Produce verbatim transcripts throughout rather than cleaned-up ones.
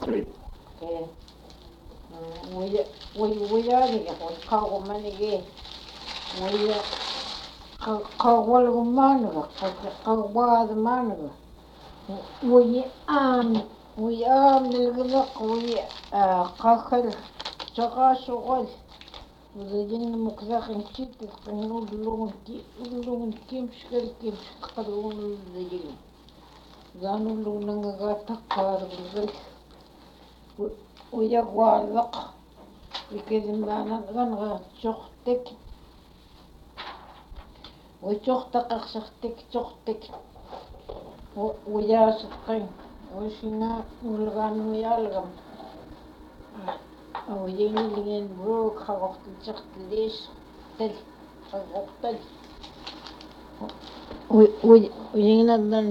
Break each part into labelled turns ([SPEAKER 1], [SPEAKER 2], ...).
[SPEAKER 1] 예. 우야 우야니가 가고 만이게 우야 가 가고 만이가 가고 와도 만이가 우야 암 우야 밀그나 우야 아 가클 저가 쇼걸 우리는 목사님 치트 그는 울롱 기 울롱 김식을 김식하고 우리는 나는 울롱 거가 탁가르 ويقوالق ويكذب أنا غنغ شختك وشختك شختك شختك ويا شقين وشنا ولغان ويالغم ويجيني لين بروك خوقت شخت ليش تل خوقت ويجينا دن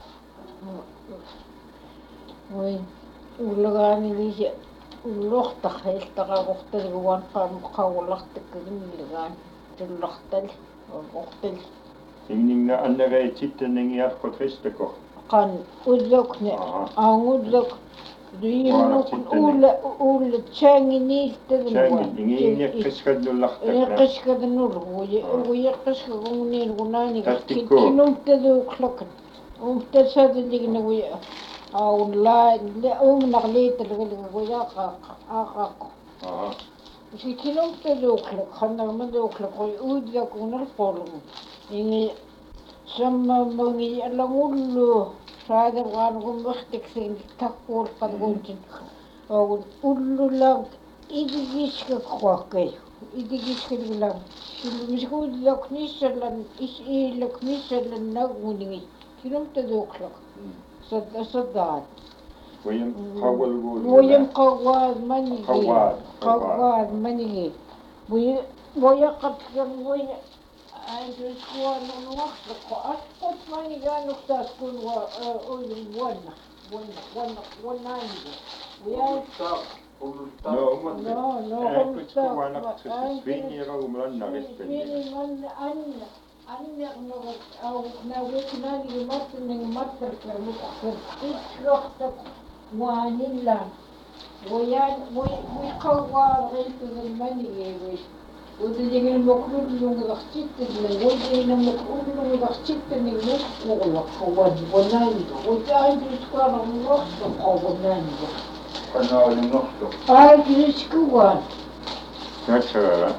[SPEAKER 1] وي ولغاني ليش اللوختة خيلتها وقتل وان قام قاولختك كلملغان تلختل وقتل
[SPEAKER 2] إننا أنا غير تيتنين يأخذ خستكو
[SPEAKER 1] قان أدلكني أن أدلك دينك أول أول تشاني نيل تدنوا
[SPEAKER 2] تشاني يقشكد اللختك
[SPEAKER 1] يقشكد نور ويقشكد نيل وناني كنوم تدوك لكن ومتساد اللي نويا أو لا لا أم نغليت الغلق ويا قاق قاق
[SPEAKER 2] آه
[SPEAKER 1] مش كلهم تذوقلك خلنا ما ذوقلك ويود يكون القولم يعني سما مني ألا مولو هذا وانهم بختك سين تقول قدومتن أو مولو لا إذا جيشك خواكي إذا جيشك لا مش قول لك نيشلا إيش إيه لك نيشلا نغوني كلهم تذوقلك صد صدات
[SPEAKER 2] ويم قوال قول
[SPEAKER 1] ويم قوال مني
[SPEAKER 2] قوال
[SPEAKER 1] قوال مني وي ويا قد وي عند سوان الوقت قد مني كانوا تكون و ونا ونا ونا ونا ويا
[SPEAKER 2] No,
[SPEAKER 1] no no
[SPEAKER 2] هم تكون سفيني رغم لنا
[SPEAKER 1] سفيني من أن أنا أو نويت نادي مصر من مصر كمصر إيش رحتك وانيلا ويان ويقوى غيث المني ويش وتجيب المقلوب اللي غشيت اللي وجهنا المقلوب اللي غشيت اللي مش ولا قواد وناني وتعيد سكر من وقت قوادناني
[SPEAKER 2] أنا اللي نخطب
[SPEAKER 1] هاي سكوان
[SPEAKER 2] نشرة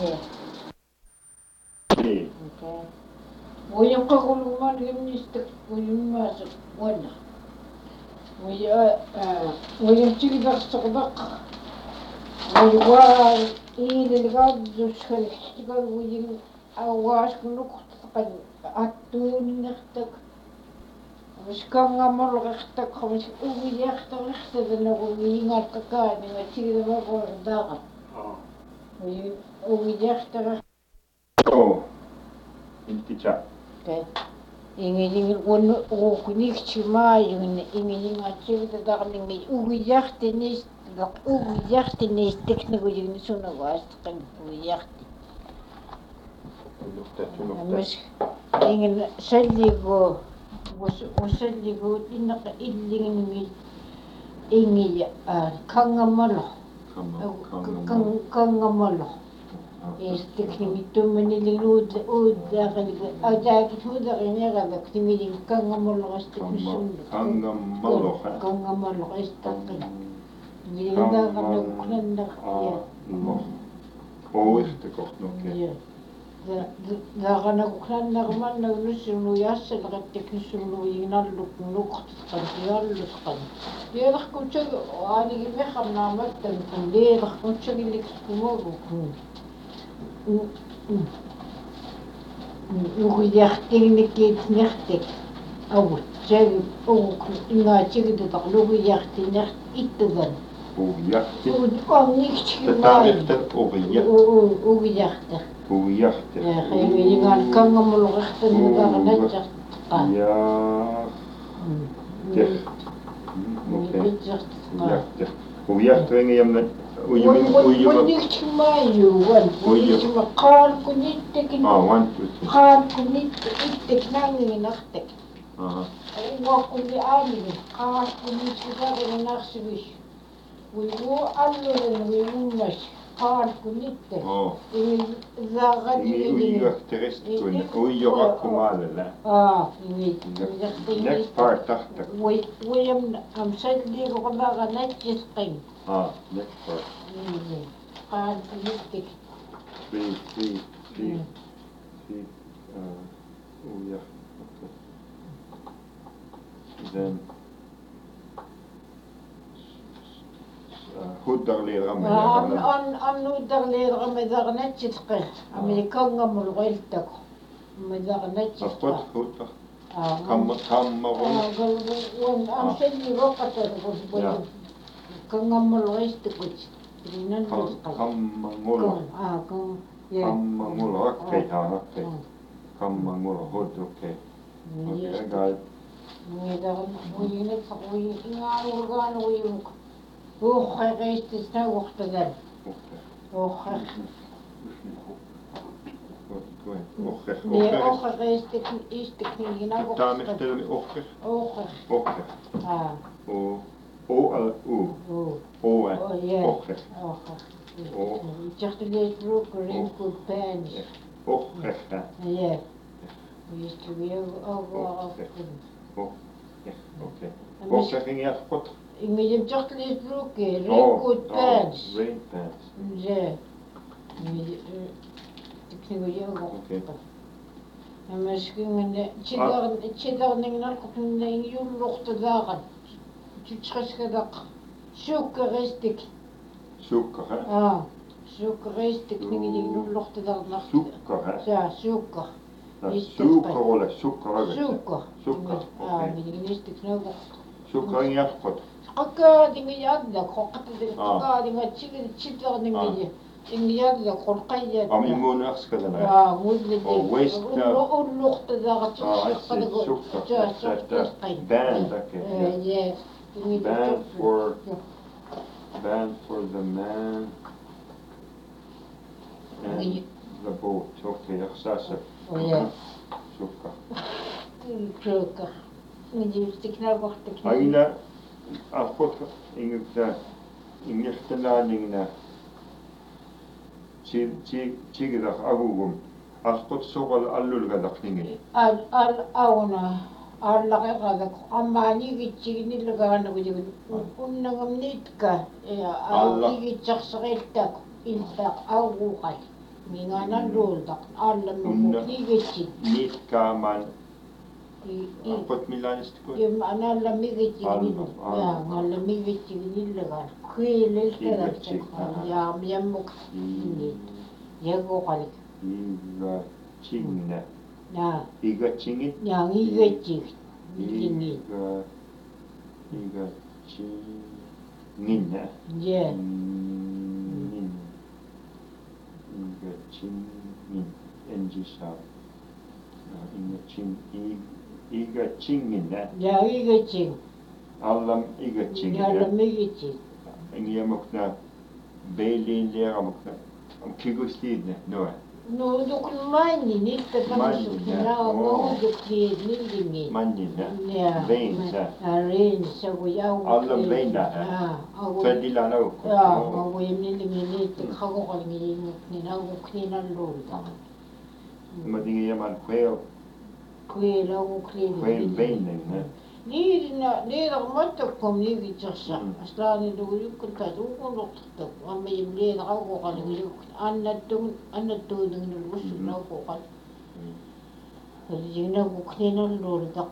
[SPEAKER 2] إيه
[SPEAKER 1] ويبقى كل ما يمنيستك ويماسك ونا ويا ويمشي دق دق ويوار إيد الغاد زوجك الحجر ويم أواش كنوك تقل أتوني نختك مش كان عمر غختك مش أوي يختك غختك أنا أوي نرككاني وتيجي ما بقول داغ وي أوي يختك
[SPEAKER 2] أوه أنت جا
[SPEAKER 1] ingin wan ukunik cuma ingin ingin ngacir tidak ingin ugiyak tenis tidak ugiyak tenis teknik ingin suna was kan ugiyak mas ingin seligo was seligo inak ingin ingin ingin kangamalo kang kangamalo استكني تمني لود ود داخل أجاك تودا غني غلق تميلي كان غمر غستكني سون
[SPEAKER 2] كان غمر
[SPEAKER 1] كان غمر غستكني ميلي دا غمر كلن دا
[SPEAKER 2] آه هو استكوت نوكي
[SPEAKER 1] دا غنا كلن دا غمر نسلو ياسل غتكني سلو ينالو نقط قديال لسقن يا رح كنت أنا جميع خمنا متن ليه رح كنت لك سكمو ويختني نختك أو شيء أو إنها شيء تقلو ويختني نخت إتذن
[SPEAKER 2] ويختك
[SPEAKER 1] ويختك
[SPEAKER 2] تتعرفتك ويختك
[SPEAKER 1] ويختك
[SPEAKER 2] ويختك
[SPEAKER 1] يا خيمي يقال كم من الغختن وقال نجح
[SPEAKER 2] يا تخ ويختك ويختك يمن
[SPEAKER 1] ونيك ما يوان ونيك ما قال كنيتك
[SPEAKER 2] آه وان
[SPEAKER 1] قال كنيتك ناني نختك
[SPEAKER 2] آه
[SPEAKER 1] وكل عالم قال كنيتك غير نخسويش Uivu allulen uivunnas kaarkunitte.
[SPEAKER 2] Oo.
[SPEAKER 1] Ingi zagat
[SPEAKER 2] Ingi uijuhterist kun uijorakkumaalella.
[SPEAKER 1] Aa, ingi.
[SPEAKER 2] Next part tahta.
[SPEAKER 1] Ui uiam am salligo kabaga natjisqin.
[SPEAKER 2] Ah, next part.
[SPEAKER 1] Ingi. Kaarkunitte.
[SPEAKER 2] Three, three, three, three. Uh, oh yeah. Okay. Then. Huddarleeramme
[SPEAKER 1] Am am am nudarleeramme darnatjisqin. Amerikangamul qoiltako. Madarnatjisqa.
[SPEAKER 2] Afqot hudda. Kamma kammarun.
[SPEAKER 1] Ah, galbu wan am salli roqatar qulbu. Kangamul qoistukut. Rinanjisqa.
[SPEAKER 2] Kammangula.
[SPEAKER 1] Ah, kam.
[SPEAKER 2] Kammangula rakkei haa rakkei. Kammangula hud okei. Okei, gai.
[SPEAKER 1] Ngidarn uinet ui ingaurgaan uimuk. Ukhai qeistisna uqtadan. Ukhai.
[SPEAKER 2] Ocher.
[SPEAKER 1] Ne ukhai qeistik istiknigina uqtadan.
[SPEAKER 2] Taamehtelmi ocher.
[SPEAKER 1] Ukhai.
[SPEAKER 2] Ocher.
[SPEAKER 1] Ah.
[SPEAKER 2] O o al u.
[SPEAKER 1] O.
[SPEAKER 2] O.
[SPEAKER 1] Ocher.
[SPEAKER 2] Ocher.
[SPEAKER 1] O. Jachtilees broek rinkel pants.
[SPEAKER 2] Ocher.
[SPEAKER 1] Ja. Wist je weer over.
[SPEAKER 2] Okei. Ocher ging jafqot.
[SPEAKER 1] Ingi jachtilees broek rinkel pants.
[SPEAKER 2] Rain pants.
[SPEAKER 1] Ja. Ingi tiknigo
[SPEAKER 2] Okei.
[SPEAKER 1] Misschien chidar chidar ningnal qutun yul luqtadaqan. Tschaskedak. Sukaristik.
[SPEAKER 2] Sukkar, hè?
[SPEAKER 1] Ah. Sukaristik ningi yul luqtadaqan.
[SPEAKER 2] Sukkar, hè?
[SPEAKER 1] Ja, sukkar.
[SPEAKER 2] Sukkar ole, sukkar ole.
[SPEAKER 1] Sukkar.
[SPEAKER 2] Sukkar,
[SPEAKER 1] Ah,
[SPEAKER 2] okei.
[SPEAKER 1] ningi istik nagu.
[SPEAKER 2] Sukkar ging jafqot.
[SPEAKER 1] Qaka dingi yadda qoqata dingi qaka dingi chigir chidar ningi. Ingi yadda qolqayya.
[SPEAKER 2] Am immun axskadan, hè?
[SPEAKER 1] Ah, mudli.
[SPEAKER 2] Oh, waste.
[SPEAKER 1] Ul luqtadaqan.
[SPEAKER 2] Ah, I see. Sukkar. That, that, that. Band, okay.
[SPEAKER 1] Yeah.
[SPEAKER 2] Band for, band for the man and the boat. Okay, axasa.
[SPEAKER 1] Oh, yeah.
[SPEAKER 2] Sukkar.
[SPEAKER 1] Sukkar. Ngi stikna qoqtik.
[SPEAKER 2] Aina afqot ingukta ingirtanaaninga chi chi chigidaq agugum afqot soqal allulgadaqningi.
[SPEAKER 1] Al al auna allaqeqadak ammaanigitsignilugaana gujigun unnangamnitka igitsarsaqiltak iltaq aguqal minganalluultaq allammuqligitsi
[SPEAKER 2] Niitkaamaan afqot milaanistikuit.
[SPEAKER 1] Im anallamigitsignilu ya anallamigitsignilugaan kuililtadak ya yammuk yaguqalik
[SPEAKER 2] Iga chinna.
[SPEAKER 1] ya
[SPEAKER 2] Iga chingit.
[SPEAKER 1] yang igitsig ingit
[SPEAKER 2] Iga iga chingin.
[SPEAKER 1] yeah
[SPEAKER 2] Ngin. Iga chingin. Enji sharp. Iga ching iga chingin.
[SPEAKER 1] ya igitsig
[SPEAKER 2] Allam iga chingin.
[SPEAKER 1] allamigitsig
[SPEAKER 2] Ingi amokna beilin leeramokna. Am kigustiidne noe.
[SPEAKER 1] no dukmaani nitta tamasukna ngudukli nildingi
[SPEAKER 2] Manninne.
[SPEAKER 1] ja
[SPEAKER 2] Veinsa.
[SPEAKER 1] arin sagu yau
[SPEAKER 2] Allam veinda.
[SPEAKER 1] agu
[SPEAKER 2] Fedilana ukko.
[SPEAKER 1] ja agu yemnillingi nitta qagoqalngi nuknina ukninallulta
[SPEAKER 2] Madingi yaman quail.
[SPEAKER 1] kuila uklin
[SPEAKER 2] Quail veinne.
[SPEAKER 1] Niirina niirarmattakkum niigitsarsa
[SPEAKER 2] Mm.
[SPEAKER 1] aslaani luguyukkulta luuqulortartak amma yimliinaqaguqalingiluk annattugun annattuuningilulgussunaaqoqal alignagukninalluultaq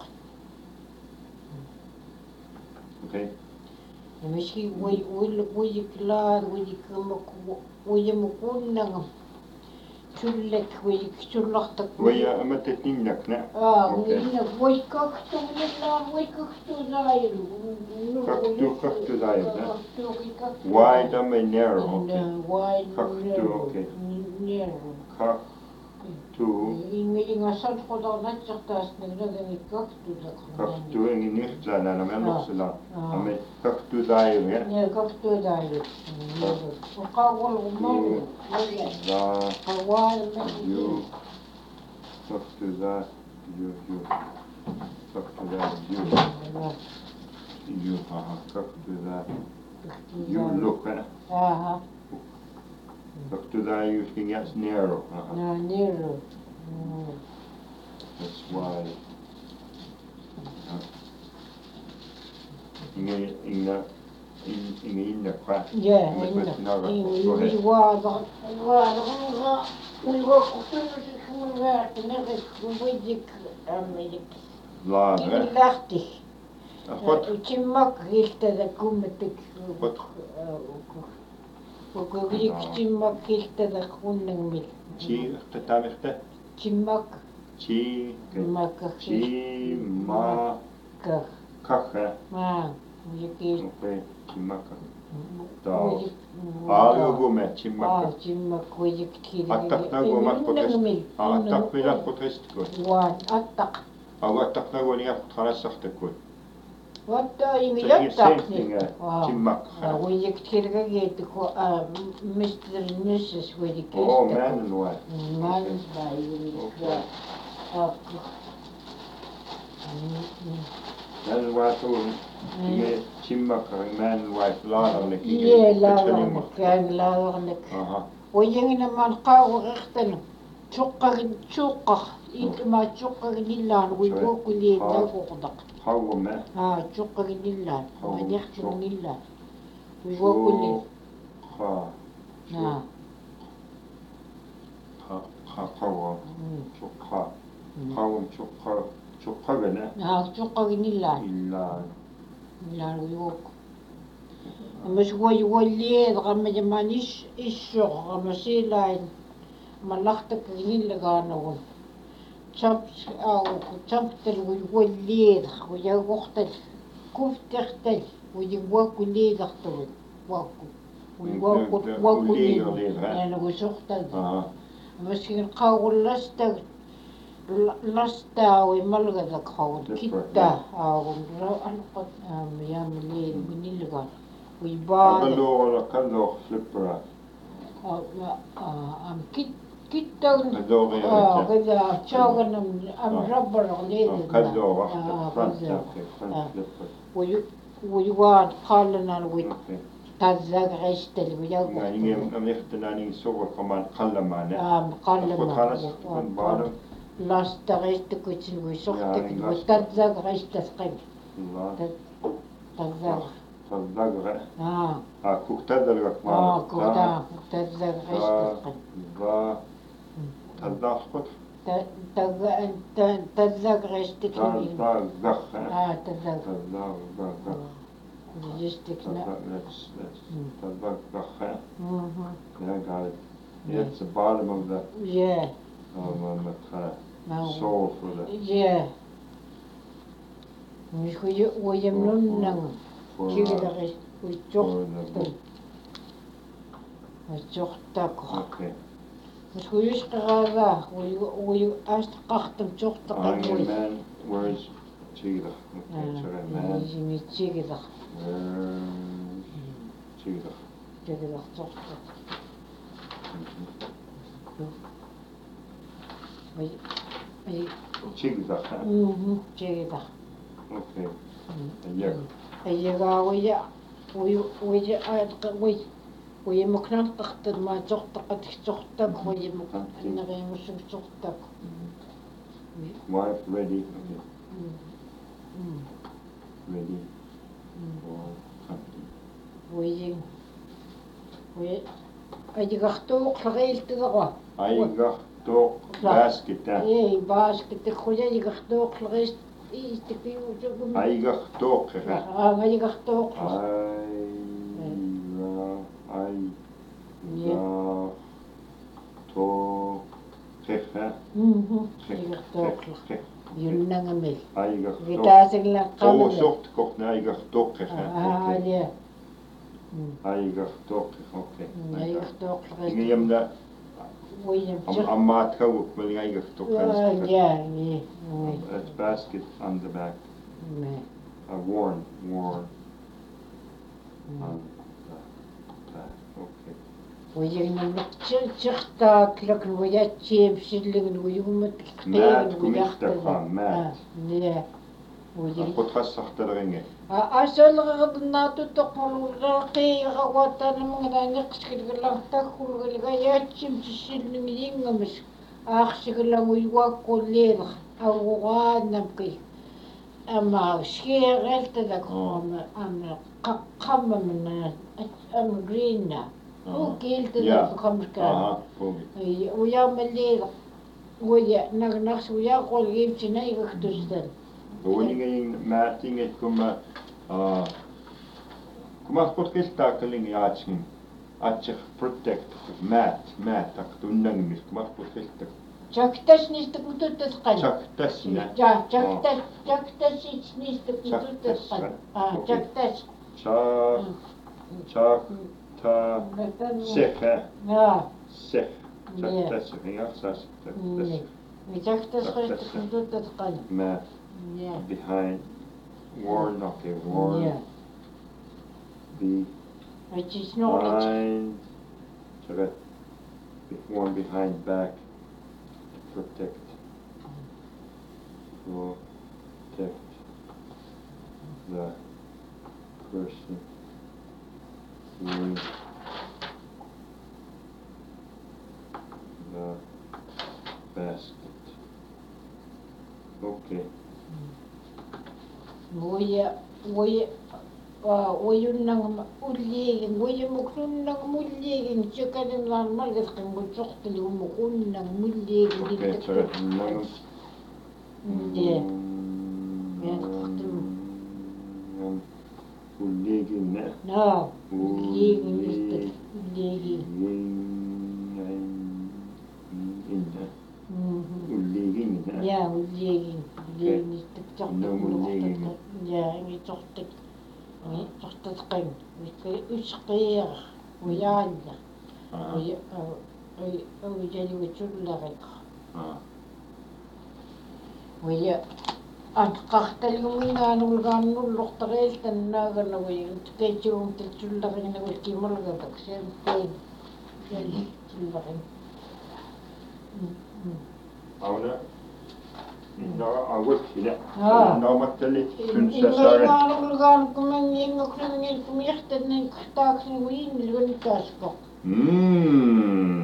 [SPEAKER 2] Okay.
[SPEAKER 1] miski ui ui uikilaar uikkammak uiyamukunnangam sullek uiksullartak
[SPEAKER 2] Waya amatet ninnakna.
[SPEAKER 1] aa
[SPEAKER 2] Okay.
[SPEAKER 1] uinna uikkaktu nilla uikkaktu zailu
[SPEAKER 2] Kaktu kaktu zailu.
[SPEAKER 1] kaktu
[SPEAKER 2] Wide am a narrow.
[SPEAKER 1] and
[SPEAKER 2] Okay.
[SPEAKER 1] uh, wide
[SPEAKER 2] Kaktu, okay.
[SPEAKER 1] narrow
[SPEAKER 2] Kaktu.
[SPEAKER 1] inga inga salqodar natsartaas nagladami kaktu
[SPEAKER 2] Kaktu engin nirtlana na mennoksela.
[SPEAKER 1] Ah.
[SPEAKER 2] Ame kaktu zailu. Ya.
[SPEAKER 1] ja kaktu zailu uqawal umaru
[SPEAKER 2] Za.
[SPEAKER 1] qawal
[SPEAKER 2] You. Kaktu za. You. You. Kaktu za. You. You. Haha. Kaktu za. Julluk, eh?
[SPEAKER 1] Aha.
[SPEAKER 2] Doctor that you can get narrow.
[SPEAKER 1] No, narrow.
[SPEAKER 2] That's why. Inga inga inga inga kwa.
[SPEAKER 1] Yeah, inga. Inga water water. We work with we work never we Amerik.
[SPEAKER 2] Lager.
[SPEAKER 1] Lachtig.
[SPEAKER 2] Wat?
[SPEAKER 1] Chimak gilta da kummetik.
[SPEAKER 2] Wat?
[SPEAKER 1] Ook ik chimak gilta da kunnang mil.
[SPEAKER 2] Chi tetamerte.
[SPEAKER 1] Chimak.
[SPEAKER 2] Chi.
[SPEAKER 1] Maka.
[SPEAKER 2] Chi ma.
[SPEAKER 1] Kach.
[SPEAKER 2] Kach, eh?
[SPEAKER 1] Ah, je kiest.
[SPEAKER 2] Oké, chimaka. Taal. Aalu gume, chimaka.
[SPEAKER 1] Ah, chimak, hoe je kiest.
[SPEAKER 2] Attak na gume protest. Ah, attak na protest ko.
[SPEAKER 1] Wan, attak.
[SPEAKER 2] Ah, attak na gume niya protest ko.
[SPEAKER 1] Wat in je attak niet?
[SPEAKER 2] Chimaka.
[SPEAKER 1] Hoe je kiest gegeten ko, ah, mister Nusses, hoe je kiest.
[SPEAKER 2] Oh, man and wife.
[SPEAKER 1] Man bij je. Ah,
[SPEAKER 2] Man and wife ook. Inge chimaka, man and wife lagerlijk.
[SPEAKER 1] Ja, lagerlijk, ja, lagerlijk.
[SPEAKER 2] Aha.
[SPEAKER 1] ويجينا ما نلقاو غيختنا تشقق تشقق إنت ما تشقق لله ويقول لي ناقو قدق
[SPEAKER 2] حاول ما
[SPEAKER 1] ها تشقق لله ما يختم لله ويقول لي
[SPEAKER 2] خا
[SPEAKER 1] ها
[SPEAKER 2] خا خا خا شقا خاوم شقا شقا بنا
[SPEAKER 1] ها تشقق لله
[SPEAKER 2] إلا
[SPEAKER 1] لله ويقول مش هو يولي غم جمانيش الشغل غم سيلاين ملختك غنين لغانون تشبس أو تشبتل ويولي ويا وقتل كوف تختل ويواكو لي دختل واكو ويواكو واكو لي أنا وسختل مش نقاول لستا لستا ويملغدك خاول كتا أو أنقط أيام الليل غنين لغان ويبان
[SPEAKER 2] كالو كالو فليبرا
[SPEAKER 1] ام كيت كيتون اه كذا شاغن ام ربر غليل
[SPEAKER 2] كالو واحد فرنسا
[SPEAKER 1] فليبر ويواد قالنا وي تزاق عشتل وياك
[SPEAKER 2] يعني ام يختناني سوق كمان قلمانه
[SPEAKER 1] ام قلم
[SPEAKER 2] خلاص من بارم
[SPEAKER 1] لا استغيثت كنت وسختك وتزاق عشت سقيم تزاق
[SPEAKER 2] تزاق
[SPEAKER 1] اه
[SPEAKER 2] اه كوكتادر كمان
[SPEAKER 1] اه كوكتا تزاق عشت
[SPEAKER 2] با تزاق خط
[SPEAKER 1] تزاق عشت
[SPEAKER 2] تزاق زخ
[SPEAKER 1] اه تزاق
[SPEAKER 2] تزاق زخ
[SPEAKER 1] جستك
[SPEAKER 2] تزاق تزاق زخ yeah got it yeah, it's the bottom of the
[SPEAKER 1] yeah
[SPEAKER 2] um, the soul for the
[SPEAKER 1] yeah مش هو ويمنون نعم كذا غير ويجوختن ويجوختك
[SPEAKER 2] okay
[SPEAKER 1] مش هو يشقى هذا وي وي أشتقختم جوختك
[SPEAKER 2] Iron Man where's Chigda okay sorry man
[SPEAKER 1] يجي تشيكذا
[SPEAKER 2] Chigda
[SPEAKER 1] كذا جوختك وي وي
[SPEAKER 2] Chigda
[SPEAKER 1] mhm تشيكذا
[SPEAKER 2] okay yeah
[SPEAKER 1] أيها ويا ويا ويا ويا ويا مكان تختار ما تختار تختار ويا مكان أنا غير مش تختار
[SPEAKER 2] wife ready okay ready
[SPEAKER 1] ويا ويا أيها اختوق غير تدغوا
[SPEAKER 2] أيها اختوق باسكت
[SPEAKER 1] إيه باسكت خويا أيها اختوق غير إيه تكفي وجوكم
[SPEAKER 2] أيها اختوق
[SPEAKER 1] آه أيها اختوق
[SPEAKER 2] أيها تو خفة
[SPEAKER 1] خفة ينعمل
[SPEAKER 2] أيها
[SPEAKER 1] بتاسك
[SPEAKER 2] تو سوت كوكنا أيها تو خفة
[SPEAKER 1] آه يا
[SPEAKER 2] أيها تو خفة
[SPEAKER 1] أيها تو خفة
[SPEAKER 2] يمنا أم أما تكوك من أيها تو خفة
[SPEAKER 1] يا يا
[SPEAKER 2] That's basket on the back uh, worn worn on the back okay
[SPEAKER 1] ويجينا نقتل تختاك لكن ويا تشيب شلين ويوم تقتين
[SPEAKER 2] مات كميت تفهم مات
[SPEAKER 1] لا
[SPEAKER 2] Аппутрассарталеринги.
[SPEAKER 1] А асалгэрнаату тоққорлураартиигақаваатаанамангдаанеққискилгерлартааггулгалига яатсим тиссилнумиингамас аарсигаллагуйуаккуллиилер аугурааннапки ама скиэрэлталаккорма ама қаққаммамна ама гринна укиилталак камскаа
[SPEAKER 2] Ага, пуги.
[SPEAKER 1] и уяамаллиилер уя нагнарсуяаққулгиимсина игактустал
[SPEAKER 2] Уингийн маатингет кума а кумаспорткилтааккалинги яатсигин атсер protect мат мат тактуннангмис кумаспорткилтак
[SPEAKER 1] чактаснистакутуттасқан
[SPEAKER 2] чактасна
[SPEAKER 1] ja чактас чактасичнистакутуттасқан а чактас
[SPEAKER 2] ча чак та сефа
[SPEAKER 1] ja
[SPEAKER 2] сеф чактас риарсас чактас
[SPEAKER 1] ми чактасқистакутуттасқан
[SPEAKER 2] мат
[SPEAKER 1] ja
[SPEAKER 2] behind worn okay worn
[SPEAKER 1] ja
[SPEAKER 2] be
[SPEAKER 1] ачиснорит
[SPEAKER 2] behind so that worn behind back to protect protect the person with the basket. Okay.
[SPEAKER 1] уя уя а уюннагама уллиигин уямукнуннаг муллиигин чакалингаан малгасқан гутсортали умукуннаг муллиигин
[SPEAKER 2] Okay, so that nang
[SPEAKER 1] ja
[SPEAKER 2] уллигинна
[SPEAKER 1] на уллиигин истэ уллиигин
[SPEAKER 2] инна уллигинна
[SPEAKER 1] ja уллиигин уллиигин истэ ja нги тортик нги тортасқан вика усқиер уяанна уя ой ой жалигутсулларик
[SPEAKER 2] ah
[SPEAKER 1] уя антқарталгумингаануулгааннуллортариил таннааганагуи тукаатсуум татсулларинагул кималгатак сиампейн яли сулларин
[SPEAKER 2] Auna no agut ila
[SPEAKER 1] Ah.
[SPEAKER 2] normally kunsa sare
[SPEAKER 1] иммаригаануулгаанкумангиингокнангил кумиартаннан картааксигуин луникааско
[SPEAKER 2] mm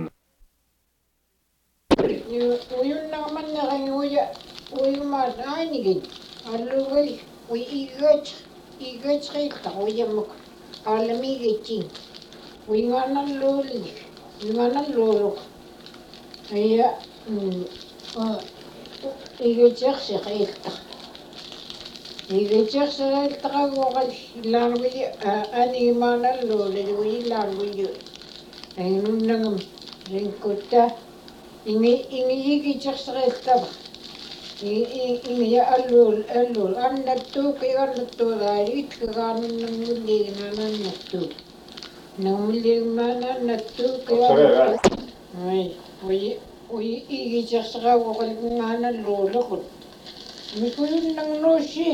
[SPEAKER 1] уюннагаманнерангуя уйумаат аанигит аллугал уи игат игат рилта уяммак ааламигитсин уингаанналлуули уингаанналлуулу ая а игатсерси рилта игатсерси рилтарагуорал илаануи аанигимааналлуули уилаангуи айнуннагам ринкутта инги ингигитсерсерилтава инги аллуул аллуул аннаттуук игарнаттуулаалит кагаануннангуллигинаананнаттуук нангуллигимаананнаттуук ай уи уи игитсерсераагуоқалгунгааналлуулеқут микуйуннангнуусси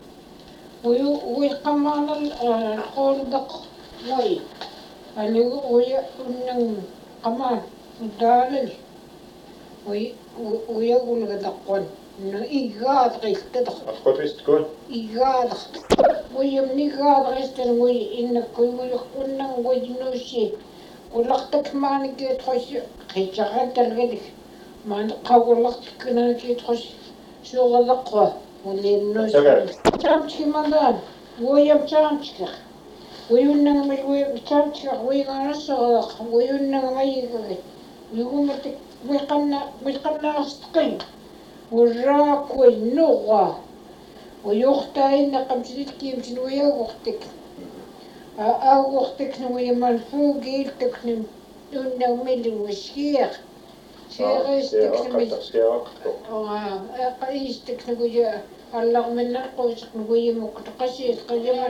[SPEAKER 1] уи уиққамаанал qooldeq мой алигу уи уннан қамаа удaalal уи уягулгатаққуан но игаатқилтатақ
[SPEAKER 2] Asqotistkun
[SPEAKER 1] игаатақ уйамнигаатқистан уи иннаккуйгулеққуннан уинуусси улартакмааникиит хосси қичараталгалик маан қавулартиккунаакиит хосси сууралеққуа улииннуус чамчимадан уям чамчикер уюннангамай уям чамчикер уиганассореқ уюннангамайигагит югуматик уиқанна уиқаннаарстеқин уррааккуи нура уйортаинна қамсилиткиимсин уягортик а агортик нуиман фугиилтакним туннагмилугсиер сеэрэстикними аа эқаистикнугуя алларминнаққуусеқнугуимук тақасиит қажаман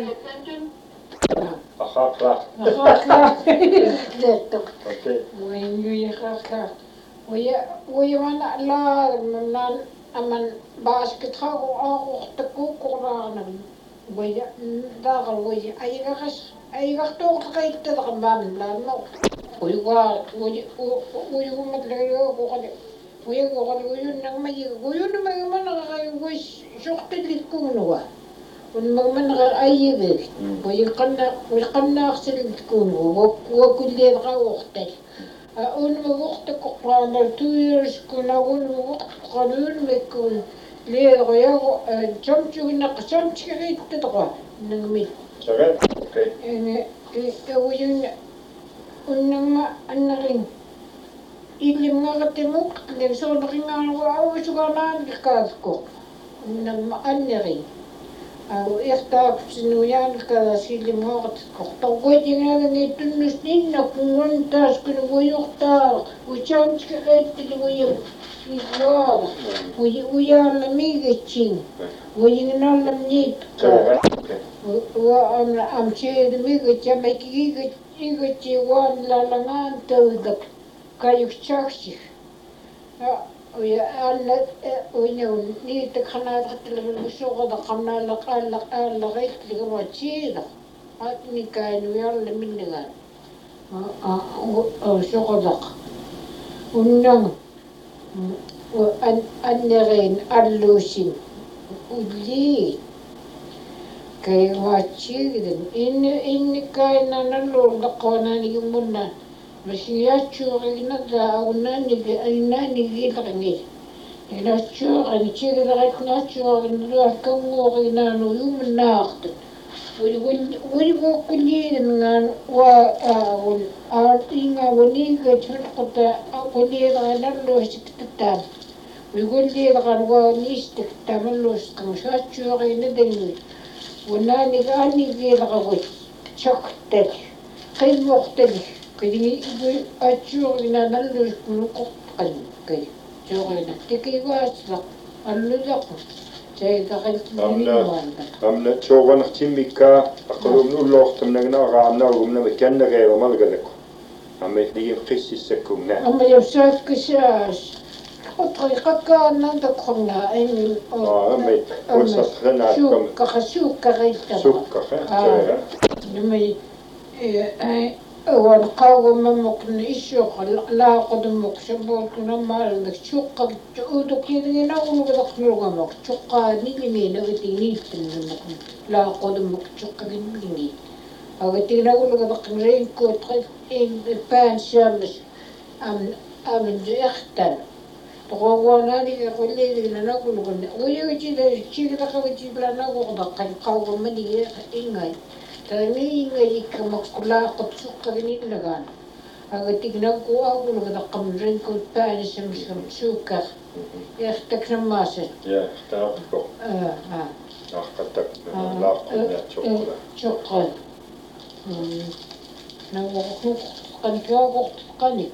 [SPEAKER 2] ахаақла
[SPEAKER 1] ахаақла лэтток
[SPEAKER 2] окей
[SPEAKER 1] уингуихаақла уя уймана лаармнан аман баскетхагу аақортаккууккорлаарнам уя даагуи айгагас айгартоортақитталеқамаамин лаанно уйуа уй уйуматлagayuuqoqali Uya ko kali uyun nang mayi uyun na mga man nakakayugay suktilit kong nawa. Kung mga man nakakayigay, uya kana uya kana aksilit kong nawa. Wag kulit ka waktal. Un mga waktal ko kana two years ko na un waktal ko kana yun may kong liya ko ya ko chamchugin na chamchugin ito ko nang may.
[SPEAKER 2] Sagat? Okay.
[SPEAKER 1] Ene uyun unang ma anaring. Ilim nga katimok, so nakingan ko ako suganan ko nang maaniri. Ako esta sinuyan ka silim nga katimok. Tawag yung nga nga tunus din na kung wantas ko na buyok ta. Uchang chika kahit tinibuyok. Iwa, uya lamigay ching. Uya nga lamnit ka. Uwa am siya lamigay siya may kikigay siya wan lalangan tawag. Kayu chakshi. Uya alat uya ni tekhanat katlagal suqa da qamna laq laq laqait ligama chida. At ni kayu ya lemingan. Ah ah suqa da. Unnang an annerin allusin. Uli. Kayu wachiden. In in kayu nanalol da qona ni munna. Masih churi na da una ni ina ni gilrangi. Ina churi ni chiri da na churi na ka ngori na no yum nacht. Wili wili wili ko kuli ngan wa wal artinga wali ga churqata wali da na lo sikta. Wili wili da kan wa ni sikta man lo sikta churi na dengi. Wana ni ga ni gilrangi. Choktel. Kay waqtel. Kaya achurina nalus nukukan kay churina tikiwas la alulak say dakal
[SPEAKER 2] tiniwan amna chogan chimika aqulum ulloqtam nagna qaamna ugumna mekanna geero malgalak amma digim qissi sakumna
[SPEAKER 1] amma yafsak kisas طريقك نندق خمنا إن
[SPEAKER 2] آه مي وصلت خنا
[SPEAKER 1] شوك كخشوك كغيت
[SPEAKER 2] شوك كخنا
[SPEAKER 1] لما والقاوم ممكن يشوق لا قدم مكسبوك لما الشوق تعود كذا يناول بدخلوا مك شوق نيجي نغتي نيت لا قدم مكشوق نيجي أغتي نقول بدخلين كوت إن بان شامش أم أم جختن تقولنا لي يقول لي أنا نقول قلنا ويجي ذا الشيء ده كويجي بلا نقول دقن قاوم مني إنغاي تاني إنغاي كم كلا قد سوق كني لغان أغتي نقول أقول هذا قمرين كوت بان شمش سوكر يختكنا ماسة
[SPEAKER 2] يا اخترقكم
[SPEAKER 1] آه آه
[SPEAKER 2] أختك لا قمنا شكرا
[SPEAKER 1] شكرا نقول قن جاوب قني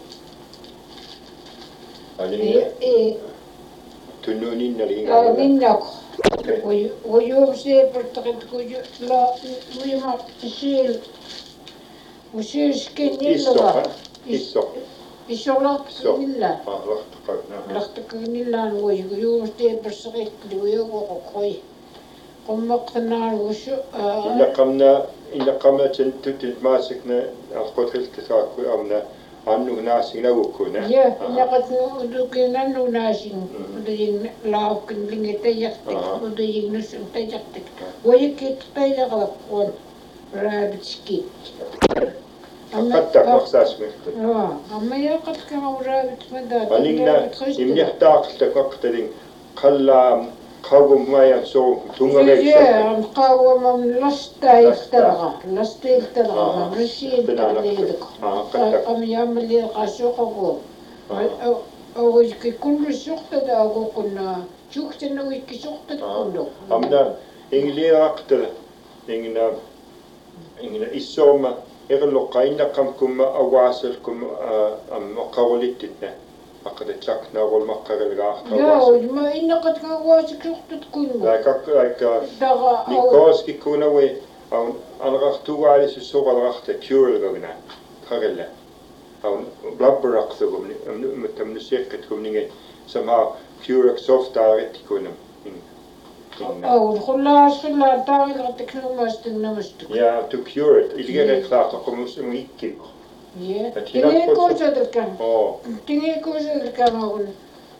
[SPEAKER 1] إيه إيه
[SPEAKER 2] تنوني نرينا
[SPEAKER 1] نينك ويوم سيبر تقد كوجو لا ويما تشيل وشيل سكين نيلا
[SPEAKER 2] إيسو
[SPEAKER 1] بشغلات نيلا
[SPEAKER 2] آه لختقنا
[SPEAKER 1] لختك نيلا ويوم سيبر سقيت ويوم قوي قم قنار وشو
[SPEAKER 2] إلا قمنا إلا قمنا تتماسكنا القتل تساكو أمنا anu nasi na ukuna.
[SPEAKER 1] Ya, nakat no dukinan no nasi. Uding lauk kling tayak tik, uding nusung tayak tik. Woi kit tayak lakon rabbit skit.
[SPEAKER 2] Akatak maksas mekta.
[SPEAKER 1] Ah, amma ya kat ka rabbit mada.
[SPEAKER 2] Alingna imnya tak tak waqtading qalla qawm ma yaso tunga lek.
[SPEAKER 1] Ya, am qawm am lasta yaqtara. Lasta yaqtara. Rashid عليك. أم يعمل لي قاسوقه. أو يك كل سوق ده أو كنا شوكت إنه يك سوق ده كله.
[SPEAKER 2] أمنا إنجلي أقتل إننا إننا إسوما يغلو قاينا قمكم أواصلكم أم قولتنا. أقدر تشكنا ولا مقر الغاح.
[SPEAKER 1] لا ما إن قد كواس سوق ده كله.
[SPEAKER 2] لا كك لا نيكوس كيكونا وي أو أنا رختو على السوق الرخت كيور الغنا. خرلا أو بلابر أقصدهم متى نسيقتكم نيجي سمها كيورك سوفت عارتكونم
[SPEAKER 1] أو خلاص خلاص تاريخ تكلم مستنا مستك
[SPEAKER 2] يا to cure it إذا جرى خلاصكم مسلم يكيب
[SPEAKER 1] يا تيجي كوزة الكلام
[SPEAKER 2] أوه
[SPEAKER 1] تيجي كوزة الكلام أقول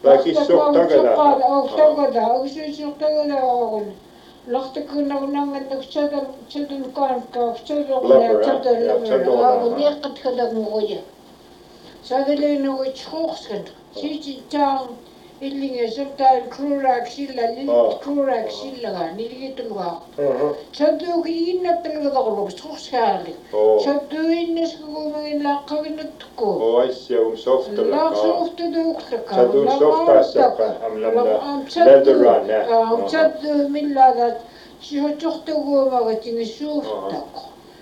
[SPEAKER 2] Laki sok tagada.
[SPEAKER 1] Au tagada, au sok tagada au. Lachta kuna nang nang chadal chadal kan ka chadal na chadal na au niqat kada ngoja. Sadale no chkhoskan. Chichi tang illinge sabta krurak silla lil krurak silla nilgitulwa. Chadu kinna talgadaglo chkhosali. Chadu innes gumin la qavinatko.
[SPEAKER 2] Oh, aisya um softa la.
[SPEAKER 1] La softa duklaka.
[SPEAKER 2] Chadu softa saka amlamna. Lalduran ya.
[SPEAKER 1] Chadu milladat شو تختقوا ما قتني شوف تق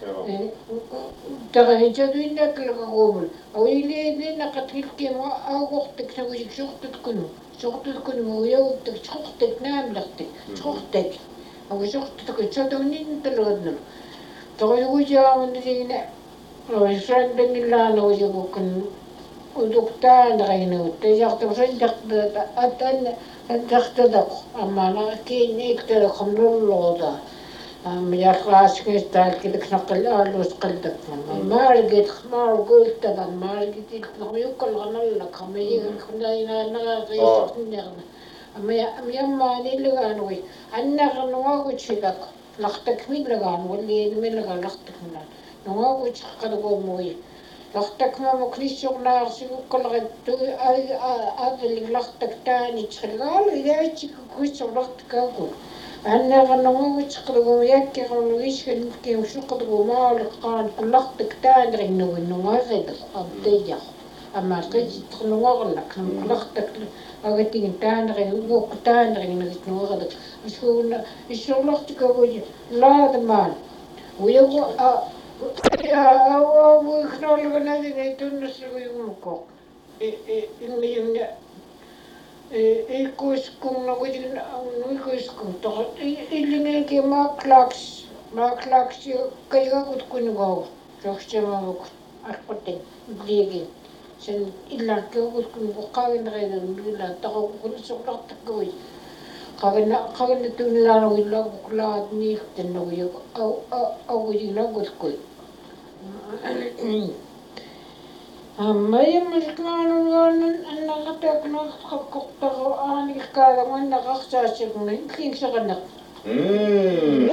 [SPEAKER 1] تغني جدو إنك القوم أو إلى إذا قتل كم أو وقتك سوي شخت تكون شخت تكون ويوتك شختك نام لختك شختك أو شخت تكون شدو نين تلغدنا تغني وجا من دينا أو يسرد بالله لو يبوكن ودكتان غينو تجاك تفرجك أتن تختدق أما أنا كين يكتر خمر اللوضة أم يخلاص كيستال كده نقل ألوس قلدك ما لقيت خمار قلت تبع ما لقيت يقول غنال لك أما يقول خلينا نغير نغنى أما أم يما نيل غنوي أنا غنوا وشيلك لختك مين لغان واللي مين لغان لختك مين نوا وش قد قومي لختك ما مكنيش شغلة سوى كل غد أذل لختك تاني تشغل إذا أشيك كويس لختك أقول أنا غنوا وتشغل ياك غنويش كنكي وشو قد قوما لقان لختك تاني غنوا إنه ما زيد أبديجا أما قيس تخنوا غلك لختك أغتين تاني غنوا تاني غنوا إنه غلك شو شو لختك أقول لا دمان ويقول أو يخنول غنادي يتونس ويمكو إني إيكوسكم نقول نيكوسكم تقول إللي نكى ما كلاكس ما كلاكس كيا قد كن غاو شخص ما بكون أخبرتين بليجي سن إلا كيا قد كن بقاين غير إلا تقول كل سقط تقوي قارن قارن تونلا ويلا بكلا نيك تنوي أو أو أو يلا قد كوي أما يوم الكلام قالن أن غتك نخط قطع أنا كذا وأنا غخشاشك من كين شغلنا